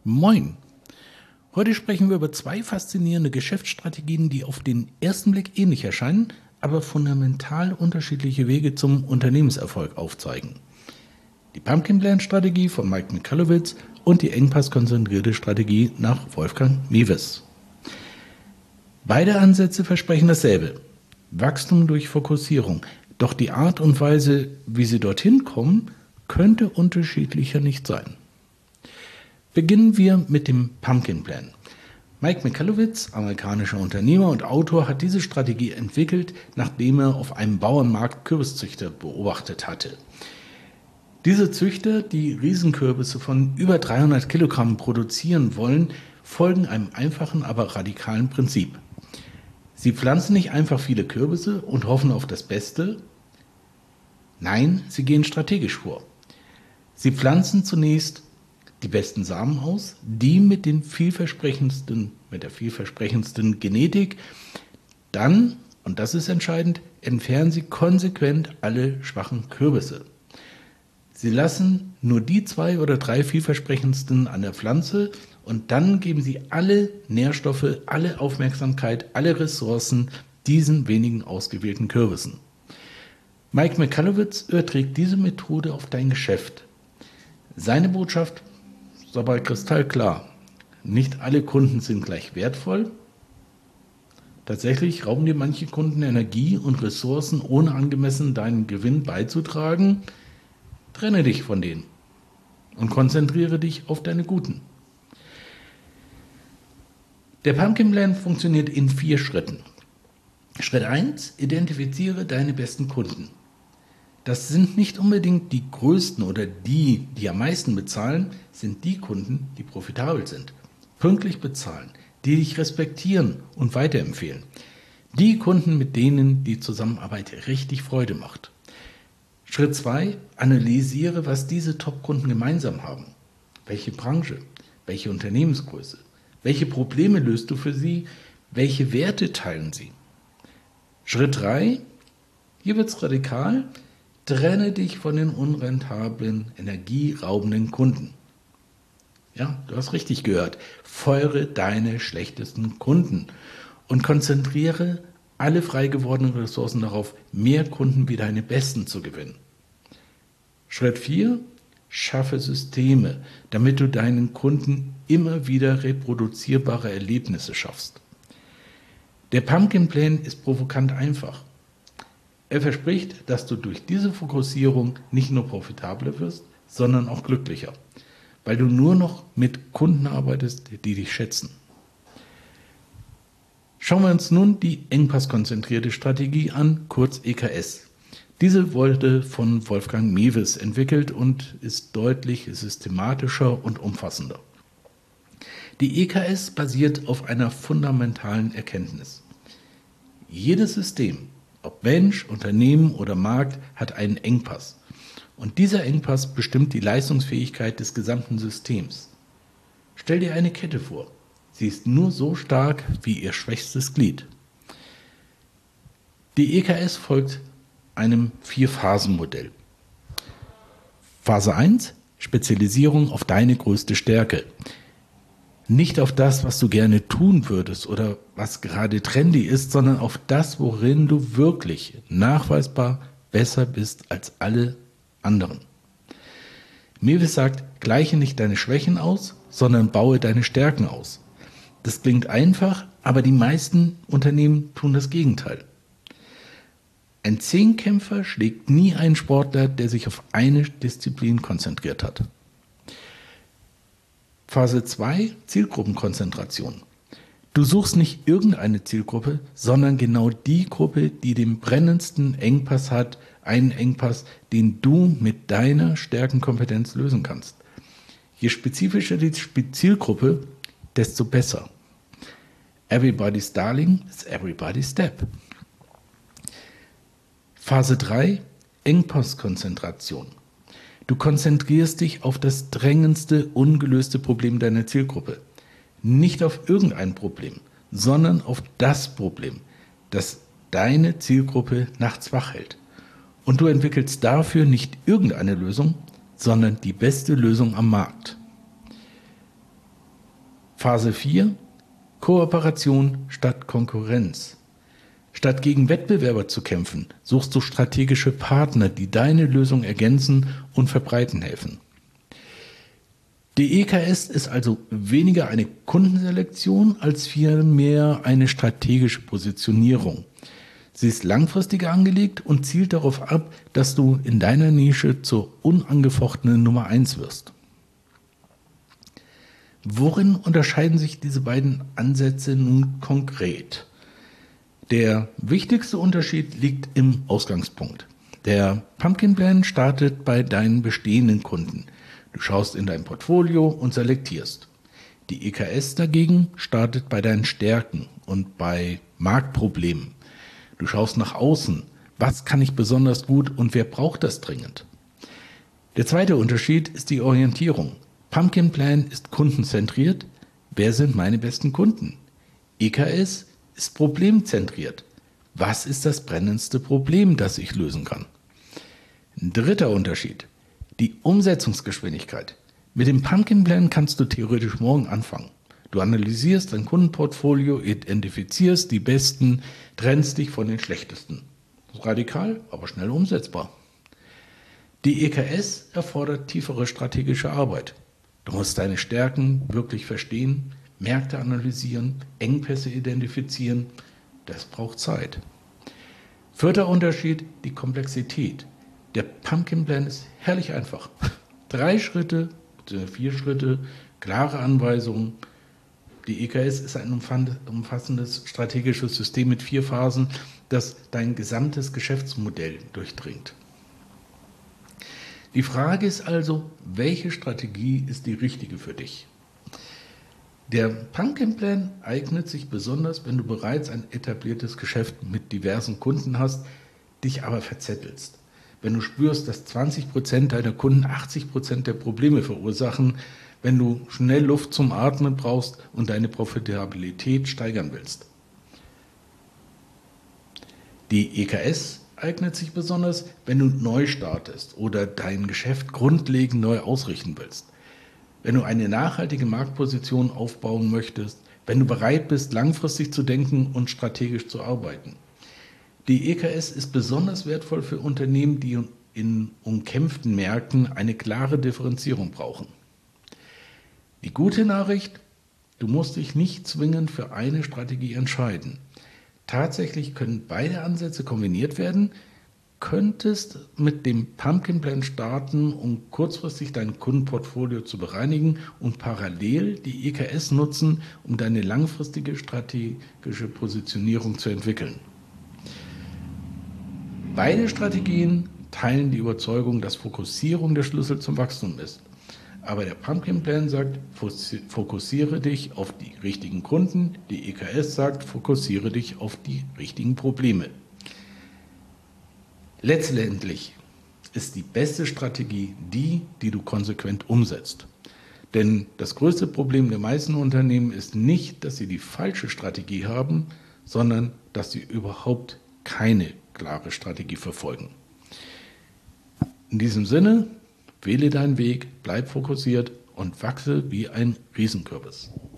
Moin! Heute sprechen wir über zwei faszinierende Geschäftsstrategien, die auf den ersten Blick ähnlich erscheinen, aber fundamental unterschiedliche Wege zum Unternehmenserfolg aufzeigen. Die Pumpkin Plan Strategie von Mike Michalowicz und die Engpass-konzentrierte Strategie nach Wolfgang Mewes. Beide Ansätze versprechen dasselbe: Wachstum durch Fokussierung. Doch die Art und Weise, wie sie dorthin kommen, könnte unterschiedlicher nicht sein. Beginnen wir mit dem Pumpkin Plan. Mike Michalowicz, amerikanischer Unternehmer und Autor, hat diese Strategie entwickelt, nachdem er auf einem Bauernmarkt Kürbiszüchter beobachtet hatte. Diese Züchter, die Riesenkürbisse von über 300 Kilogramm produzieren wollen, folgen einem einfachen, aber radikalen Prinzip. Sie pflanzen nicht einfach viele Kürbisse und hoffen auf das Beste. Nein, sie gehen strategisch vor. Sie pflanzen zunächst die besten Samen aus, die mit der vielversprechendsten Genetik. Dann, und das ist entscheidend, entfernen sie konsequent alle schwachen Kürbisse. Sie lassen nur die 2 oder 3 vielversprechendsten an der Pflanze und dann geben sie alle Nährstoffe, alle Aufmerksamkeit, alle Ressourcen diesen wenigen ausgewählten Kürbissen. Mike Michalowicz überträgt diese Methode auf dein Geschäft. Seine Botschaft ist aber kristallklar: Nicht alle Kunden sind gleich wertvoll. Tatsächlich rauben dir manche Kunden Energie und Ressourcen, ohne angemessen deinen Gewinn beizutragen. Trenne dich von denen und konzentriere dich auf deine Guten. Der Pumpkin Plan funktioniert in 4 Schritten. Schritt 1: Identifiziere deine besten Kunden. Das sind nicht unbedingt die größten oder die am meisten bezahlen, sind die Kunden, die profitabel sind, pünktlich bezahlen, die dich respektieren und weiterempfehlen. Die Kunden, mit denen die Zusammenarbeit richtig Freude macht. Schritt 2: Analysiere, was diese Top-Kunden gemeinsam haben. Welche Branche, welche Unternehmensgröße, welche Probleme löst du für sie, welche Werte teilen sie. Schritt 3: Hier wird es radikal: Trenne dich von den unrentablen, energieraubenden Kunden. Ja, du hast richtig gehört. Feuere deine schlechtesten Kunden und konzentriere alle frei gewordenen Ressourcen darauf, mehr Kunden wie deine besten zu gewinnen. Schritt 4: Schaffe Systeme, damit du deinen Kunden immer wieder reproduzierbare Erlebnisse schaffst. Der Pumpkin Plan ist provokant einfach. Er verspricht, dass du durch diese Fokussierung nicht nur profitabler wirst, sondern auch glücklicher, weil du nur noch mit Kunden arbeitest, die dich schätzen. Schauen wir uns nun die Engpass-konzentrierte Strategie an, kurz EKS. Diese wurde von Wolfgang Mewes entwickelt und ist deutlich systematischer und umfassender. Die EKS basiert auf einer fundamentalen Erkenntnis. Jedes System, ob Mensch, Unternehmen oder Markt, hat einen Engpass. Und dieser Engpass bestimmt die Leistungsfähigkeit des gesamten Systems. Stell dir eine Kette vor. Sie ist nur so stark wie ihr schwächstes Glied. Die EKS folgt einem 4-Phasen-Modell. Phase 1: Spezialisierung auf deine größte Stärke. Nicht auf das, was du gerne tun würdest oder was gerade trendy ist, sondern auf das, worin du wirklich nachweisbar besser bist als alle anderen. Mewes sagt: Gleiche nicht deine Schwächen aus, sondern baue deine Stärken aus. Das klingt einfach, aber die meisten Unternehmen tun das Gegenteil. Ein Zehnkämpfer schlägt nie einen Sportler, der sich auf eine Disziplin konzentriert hat. Phase 2: Zielgruppenkonzentration. Du suchst nicht irgendeine Zielgruppe, sondern genau die Gruppe, die den brennendsten Engpass hat, einen Engpass, den du mit deiner Stärkenkompetenz lösen kannst. Je spezifischer die Zielgruppe, desto besser. Everybody's Darling is everybody's Step. Phase 3: Engpasskonzentration. Du konzentrierst dich auf das drängendste, ungelöste Problem deiner Zielgruppe. Nicht auf irgendein Problem, sondern auf das Problem, das deine Zielgruppe nachts wach hält. Und du entwickelst dafür nicht irgendeine Lösung, sondern die beste Lösung am Markt. Phase 4: Kooperation statt Konkurrenz. Statt gegen Wettbewerber zu kämpfen, suchst du strategische Partner, die deine Lösung ergänzen und verbreiten helfen. Die EKS ist also weniger eine Kundenselektion als vielmehr eine strategische Positionierung. Sie ist langfristig angelegt und zielt darauf ab, dass du in deiner Nische zur unangefochtenen Nummer 1 wirst. Worin unterscheiden sich diese beiden Ansätze nun konkret? Der wichtigste Unterschied liegt im Ausgangspunkt. Der Pumpkin Plan startet bei deinen bestehenden Kunden. Du schaust in dein Portfolio und selektierst. Die EKS dagegen startet bei deinen Stärken und bei Marktproblemen. Du schaust nach außen. Was kann ich besonders gut und wer braucht das dringend? Der zweite Unterschied ist die Orientierung. Pumpkin Plan ist kundenzentriert. Wer sind meine besten Kunden? EKS ist problemzentriert. Was ist das brennendste Problem, das ich lösen kann? Ein dritter Unterschied: die Umsetzungsgeschwindigkeit. Mit dem Pumpkin Plan kannst du theoretisch morgen anfangen. Du analysierst dein Kundenportfolio, identifizierst die besten, trennst dich von den schlechtesten. Radikal, aber schnell umsetzbar. Die EKS erfordert tiefere strategische Arbeit. Du musst deine Stärken wirklich verstehen, Märkte analysieren, Engpässe identifizieren. Das braucht Zeit. Vierter Unterschied: die Komplexität. Der Pumpkin Plan ist herrlich einfach. 3 Schritte, 4 Schritte, klare Anweisungen. Die EKS ist ein umfassendes strategisches System mit 4 Phasen, das dein gesamtes Geschäftsmodell durchdringt. Die Frage ist also, welche Strategie ist die richtige für dich? Der Pumpkin Plan eignet sich besonders, wenn du bereits ein etabliertes Geschäft mit diversen Kunden hast, dich aber verzettelst. Wenn du spürst, dass 20% deiner Kunden 80% der Probleme verursachen, wenn du schnell Luft zum Atmen brauchst und deine Profitabilität steigern willst. Die EKS eignet sich besonders, wenn du neu startest oder dein Geschäft grundlegend neu ausrichten willst. Wenn du eine nachhaltige Marktposition aufbauen möchtest, wenn du bereit bist, langfristig zu denken und strategisch zu arbeiten. Die EKS ist besonders wertvoll für Unternehmen, die in umkämpften Märkten eine klare Differenzierung brauchen. Die gute Nachricht: du musst dich nicht zwingend für eine Strategie entscheiden. Tatsächlich können beide Ansätze kombiniert werden. Könntest mit dem Pumpkin Plan starten, um kurzfristig dein Kundenportfolio zu bereinigen und parallel die EKS nutzen, um deine langfristige strategische Positionierung zu entwickeln. Beide Strategien teilen die Überzeugung, dass Fokussierung der Schlüssel zum Wachstum ist. Aber der Pumpkin Plan sagt, fokussiere dich auf die richtigen Kunden. Die EKS sagt, fokussiere dich auf die richtigen Probleme. Letztendlich ist die beste Strategie die du konsequent umsetzt. Denn das größte Problem der meisten Unternehmen ist nicht, dass sie die falsche Strategie haben, sondern dass sie überhaupt keine klare Strategie verfolgen. In diesem Sinne: wähle deinen Weg, bleib fokussiert und wachse wie ein Riesenkürbis.